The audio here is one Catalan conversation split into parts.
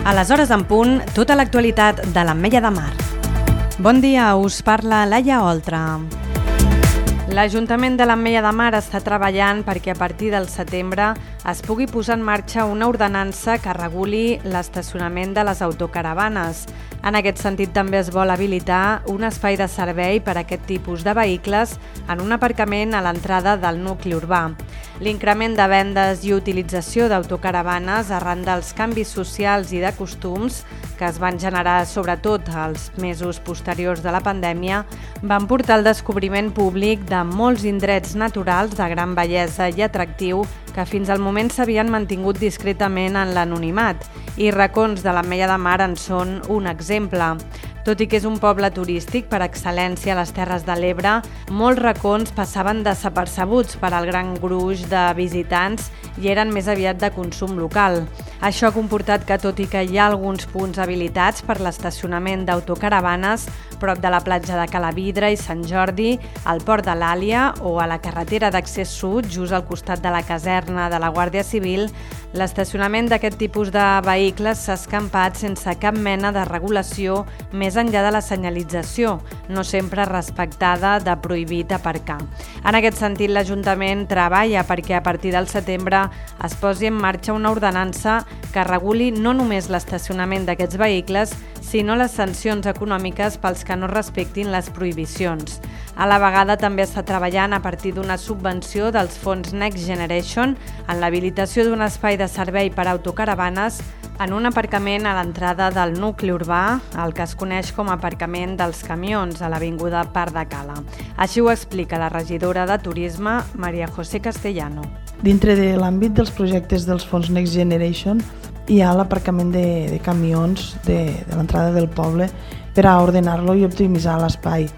A les hores en punt, tota l'actualitat de l'Ametlla de Mar. Bon dia, us parla Laia Oltra. L'Ajuntament de l'Ametlla de Mar està treballant perquè a partir del setembre es pugui posar en marxa una ordenança que reguli l'estacionament de les autocaravanes. En aquest sentit també es vol habilitar un espai de servei per a aquest tipus de vehicles en un aparcament a l'entrada del nucli urbà. L'increment de vendes i utilització d'autocaravanes arran dels canvis socials i de costums que es van generar sobretot als mesos posteriors de la pandèmia van portar al descobriment públic de molts indrets naturals de gran bellesa i atractiu que fins al moment s'havien mantingut discretament en l'anonimat, i racons de l'Ametlla de Mar en són un exemple. Tot i que és un poble turístic per excel·lència a les Terres de l'Ebre, molts racons passaven desapercebuts per al gran gruix de visitants i eren més aviat de consum local. Això ha comportat que, tot i que hi ha alguns punts habilitats per l'estacionament d'autocaravanes, prop de la platja de Calavidra i Sant Jordi, al Port de l'Àlia o a la carretera d'accés sud, just al costat de la caserna de la Guàrdia Civil, l'estacionament d'aquest tipus de vehicles s'ha escampat sense cap mena de regulació més enllà de la senyalització, no sempre respectada, de prohibit aparcar. En aquest sentit, l'Ajuntament treballa perquè a partir del setembre es posi en marxa una ordenança que reguli no només l'estacionament d'aquests vehicles, sinó les sancions econòmiques pels que no respectin les prohibicions. A la vegada també està treballant a partir d'una subvenció dels fons Next Generation en l'habilitació d'un espai de servei per a autocaravanes en un aparcament a l'entrada del nucli urbà, el que es coneix com a aparcament dels camions a l'avinguda Parc de Cala. Així ho explica la regidora de Turisme, María José Castellano. Dintre de l'àmbit dels projectes dels fons Next Generation hi ha l'aparcament de camions de l'entrada del poble per a ordenar-lo i optimitzar l'espai.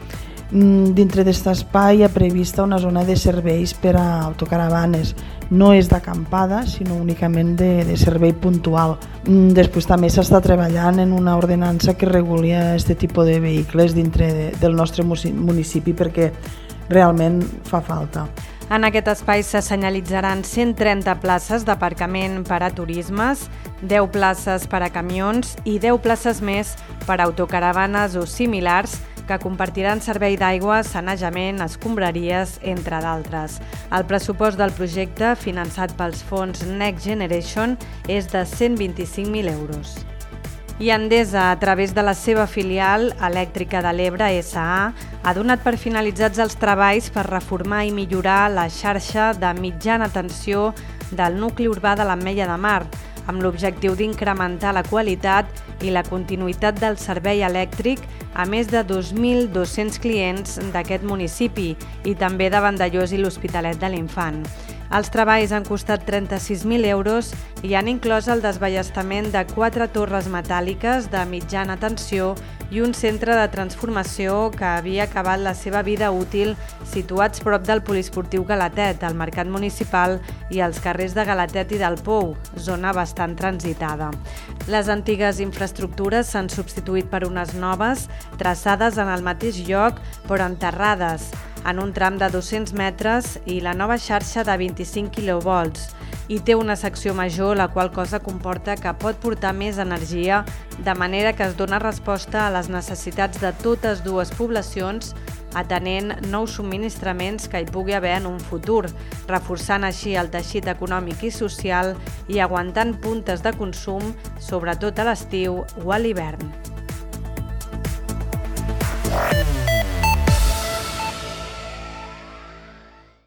Dintre d'aquest espai hi ha prevista una zona de serveis per a autocaravanes. No és d'acampada, sinó únicament de servei puntual. Després també s'està treballant en una ordenança que reguli aquest tipus de vehicles dintre del nostre municipi perquè realment fa falta. En aquest espai se senyalitzaran 130 places d'aparcament per a turismes, 10 places per a camions i 10 places més per a autocaravanes o similars que compartiran servei d'aigua, sanejament, escombraries, entre d'altres. El pressupost del projecte, finançat pels fons Next Generation, és de 125.000 euros. I Endesa, a través de la seva filial Elèctrica de l'Ebre S.A., ha donat per finalitzats els treballs per reformar i millorar la xarxa de mitjana tensió del nucli urbà de l'Ametlla de Mar, amb l'objectiu d'incrementar la qualitat i la continuïtat del servei elèctric a més de 2.200 clients d'aquest municipi i també de Vandellòs i l'Hospitalet de l'Infant. Els treballs han costat 36.000 euros i han inclòs el desballestament de 4 torres metàl·liques de mitjana tensió i un centre de transformació que havia acabat la seva vida útil situats prop del poliesportiu Galatet, al mercat municipal i als carrers de Galatet i del Pou, zona bastant transitada. Les antigues infraestructures s'han substituït per unes noves, traçades en el mateix lloc però enterrades, en un tram de 200 metres i la nova xarxa de 25 kV. I té una secció major, la qual cosa comporta que pot portar més energia, de manera que es dona resposta a les necessitats de totes dues poblacions, atenent nous subministraments que hi pugui haver en un futur, reforçant així el teixit econòmic i social i aguantant puntes de consum, sobretot a l'estiu o a l'hivern.